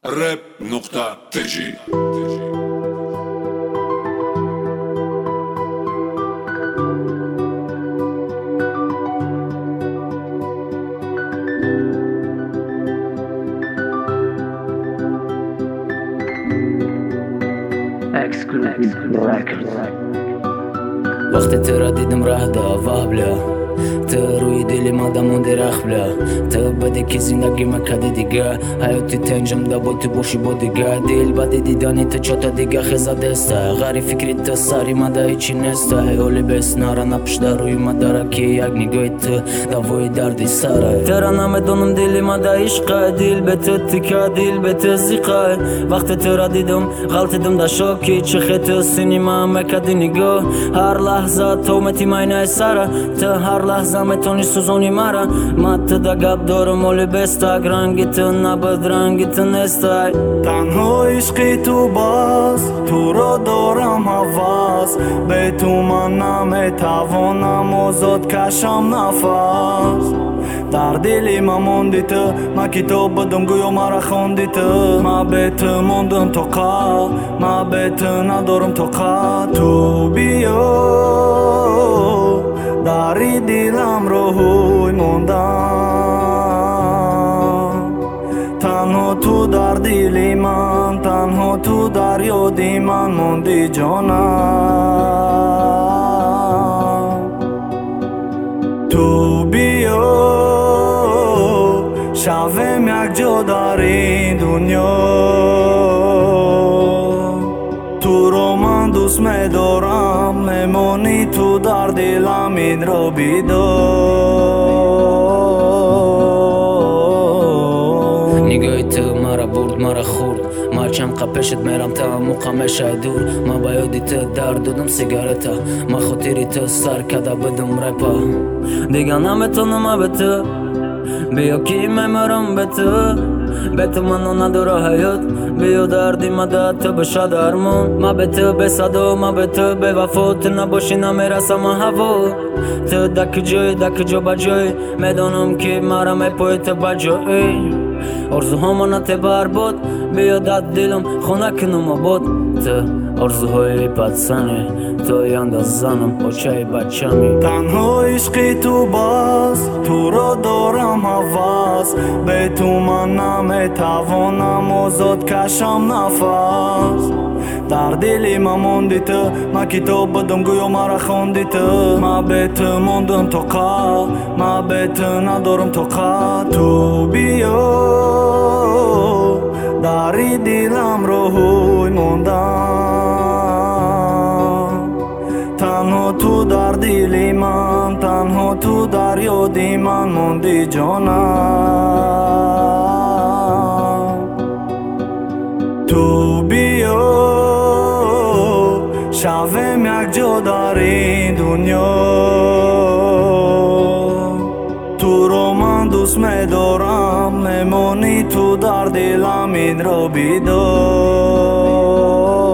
rap.tg وقتی تو را دیدم راه دا واه بلا تو روی دلی ما دموندی رخ بلا تو بده که زندگی ما کده دیگه حیاتی تنجم دا با تو باشی با دیگه دل بده دیدانی تو چطا دیگه خیزا دسته غری فکری تو ساری ما دا هیچی نسته اولی بس نارا نپش دا روی ما داره که یک نگاه تو دوای دردی سره ترا نمیدونم دلی ما دا عشقه دل به تو تکه دل به تو زیقه وقتی تو را دیدم غلطیدم دا شوکی چه خیلی سینما مکدی نگاه هر لحظه تو متی ماینه سره تو هر لحظه میتونی سوزونی مرا ما تو دا گب دارم ولی بستک رنگی تو نبود رنگی تو نستای تنها عشقی تو باز تو را دارم حواس به تو من نمیتوانم آزاد کشم نفس در دلی ما موندی تو ما کتاب بدم گویا مرا خوندی تو ما به تو موندم طاقت ما به تو ندارم طاقت تو بیا داری دلم روی موندم تنها تو در دلی من تنها تو در یادی من موندی جانم تو بیا شویم یک جا در این دنیا تو رو من دوست میدارم میمونی تو در دلم این رو بیدار نگاهی تو مرا برد مرا خورد مرچم قپشت میرم تا مقامش دور ما با یادی تو درد دادم سیگارتا ما خاطری تو سر کده بدم رپا دیگه نمیتونم به تو بیا که میمرم به تو منو نداره حیات بیا دردی مده تو بشه درمون ما به تو به صدا ما به تو به وفا تو نباشی نمیرسم هوا تو دک جا بجای میدانم که مرا میپای تو بجای آرزوها نت برباد بیا داد دلم خونه کنم آباد تو آرزوهای بدسنه تو یانداز زنم بچه بچمی تنها عشقی تو باز تو را دارم حواس به تو من نمیتوانم آزاد کشم نفس در دلی ما موندی تو ما کتاب بدم گویا مرا خوندی تو ما به تو موندم طاقت ما به تو ندارم طاقت تو بیا داری دلم روی موندم تنها تو در دلی من تنها تو در یادی من موندی جانم تو بیا شویم یک جا در این دنیا تو رو من دوست میدارم میمونی تو در دلم این رو بیدار